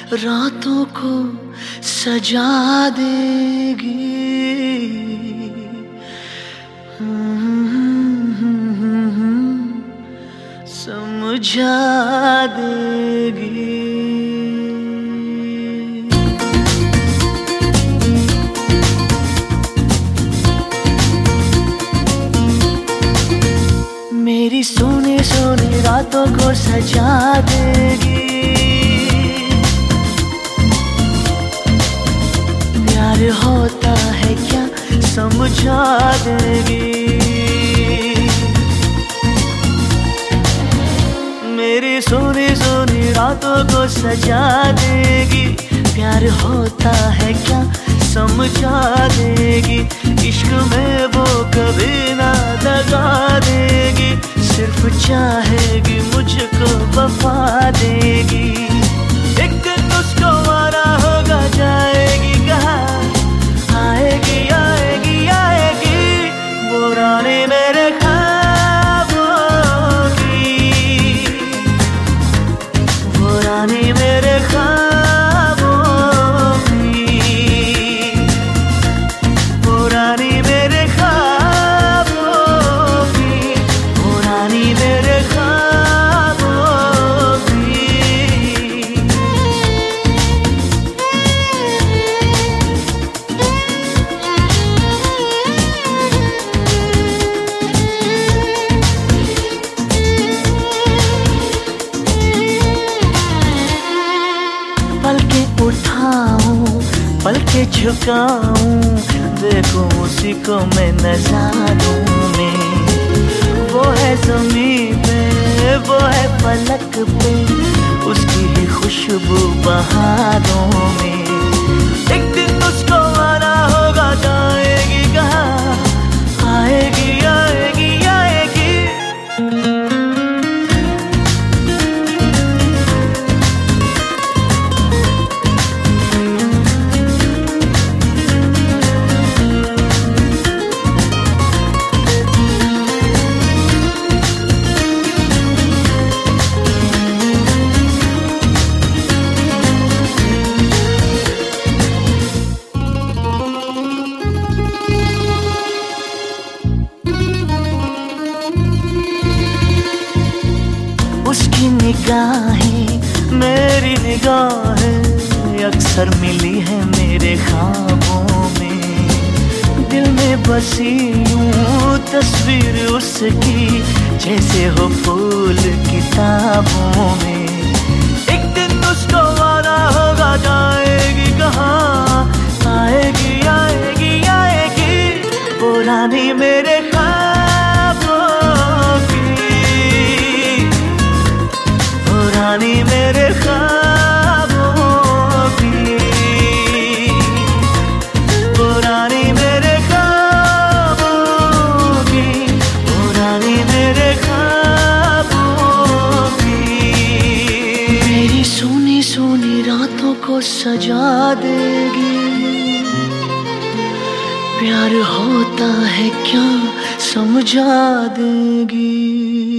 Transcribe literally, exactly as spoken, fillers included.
रातों को सजा देगी, समझा देगी। मेरी सोनी सोनी रातों को सजा देगी, प्यार होता है क्या समझा देगी। मेरी सोनी सोनी रातों को सजा देगी, प्यार होता है क्या समझा देगी। इश्क में वो कभी ना दगा देगी, सिर्फ चाहेगी मुझको वफा देगी। एक दिन उसको आना होगा, जाएगी कहाँ, आएगी आएगी आएगी वो रानी मेरे ख्वाबों की, वो रानी मेरे ख्वाबों की, वो रानी मेरे ख्वाबों की, वो रानी मेरे ख्वाबों की। पल के उठाऊं, पल के झुकाऊं, देखो उसी को मैं नजारों में। वो है ज़मीन पे, वो है फलक पे, उसकी ही खुशबू बहारों में। एक दिन उसको आना होगा, जाएगी कहाँ, आएगी आएगी आएगी। उसकी निगाहें मेरी निगाहें अक्सर मिली है मेरे ख्वाबों में। दिल में बसी यूं तस्वीर उसकी, जैसे हो फूल किताबों में। एक दिन उसको आना होगा, जाएगी कहाँ, आएगी आएगी आएगी वो रानी मेरे ख्वाबों की, रानी मेरे ख्वाबों की, वो रानी मेरे ख्वाबों की, वो रानी मेरे ख्वाबों की। मेरी सोनी सोनी रातों को सजा देगी, प्यार होता है क्या समझा देगी।